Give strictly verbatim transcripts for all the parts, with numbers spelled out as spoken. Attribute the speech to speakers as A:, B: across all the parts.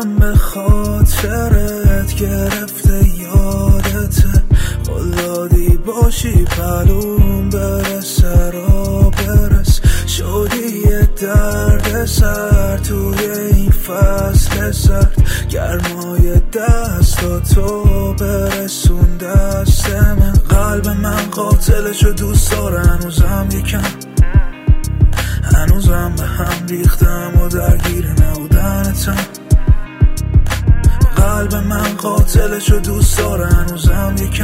A: قلبم به خاطرت گرفته یادته، قلادی باشی پلوم برسه را برس، شدی یه درد سر توی این فصل سرد، گرمای دست تو برسون دست من. قلب من قاتلشو دوست داره هنوزم یکم، هنوزم به هم ریختم و درگیر نبودنتم. قلب من قاتلشو دوست داره هنوزم یکم،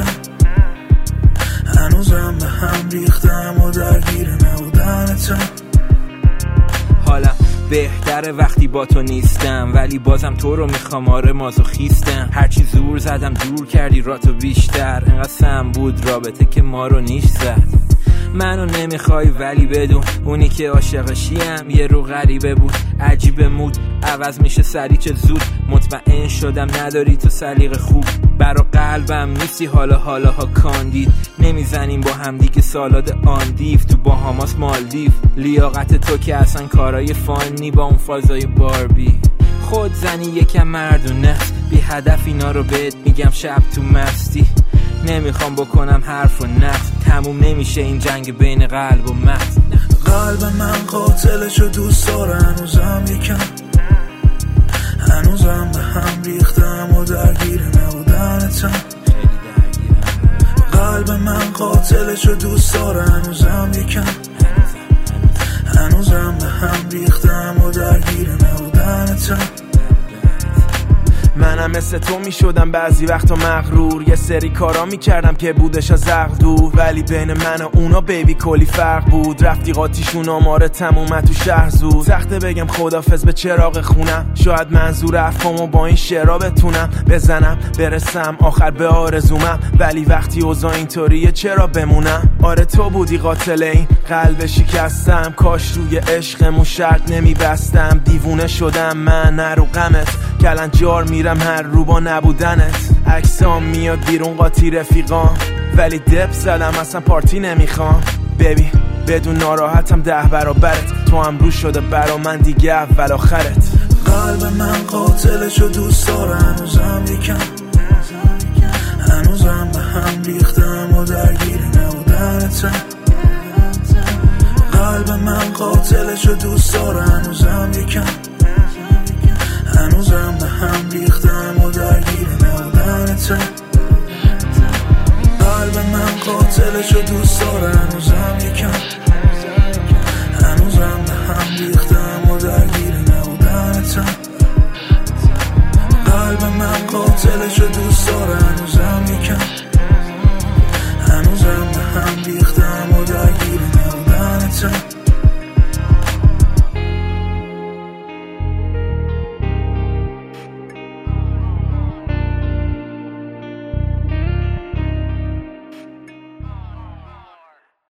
A: هنوزم به هم ریختم و درگیر نبودنتم.
B: حالا بهتره وقتی با تو نیستم، ولی بازم تو رو میخوام، آره مازوخیستم. هرچی زور زدم دور کردی را تو بیشتر، انقدر سم بود رابطه که ما رو نیش زد. منو نمیخوای ولی بدون اونی که عاشقشیم یه رو غریبه بود، عجیب مود عوض میشه سری چه زود. مطمئن شدم نداری تو سلیقه خوب، برا قلبم نیستی حالا حالا ها کاندید. نمیزنیم با هم دیگه سالاد آندیف تو باهاماس مالدیف. لیاقت تو که اصلا کارای فانی با اون فازای باربی. خود زنی یکم مردونه بی هدف اینا رو بهت میگم شب تو مستی. نمیخوام بکنم حرف و نفس، تموم نمیشه این جنگ بین قلب و مغز.
A: قلب من قاتلشو دوست داره هنوزم یکم، هنوزم به هم ریختم و درگیر نبودنتم. قلب من قاتلشو دوست داره هنوزم یکم، هنوزم به هم ریختم و درگیر نبودنتم.
C: منم مثل تو می شدم بعضی وقتا مغرور، یه سری کارا می کردم که بودش از عقل دور، ولی بین من و اونا بیبی کلی فرق بود. رفتی قاطیشون آماره تمومه تو شهر زود، سخته بگم خدافظ به چراغ خونم. شاید منظور حرفامو با این شعرها بتونم بزنم برسم آخر به آرزومم، ولی وقتی اوضاع اینطوریه چرا بمونم. آره تو بودی قاتل این قلب شکستم، کاش روی عشقمون شرط نمی بستم. دیوونه شدم من نرو غمت، کلنجار میرم هر رو با نبودنت. عکسام میاد بیرون قاطی رفیقام، ولی دپ زدم اصلا پارتی نمیخوام. ببین بدون ناراحتم ده برابرت، تو هم رو شده برا من دیگه اول آخرت.
A: قلب من قاتلشو دوست داره هنوزم یکم، هنوزم به هم ریختم و درگیر نبودنتم. قلب من قاتلشو دوست داره هنوزم یکم، هنوزم به هم ریختم و درگیر نبودنتم. قلب من قاتلشو دوست داره هنوزم یکم، هنوزم به هم ریختم و درگیر نبودنتم. قلب من قاتلشو دوست داره هنوزم یکم، هنوزم به هم ریختم و درگیر نبودنتم.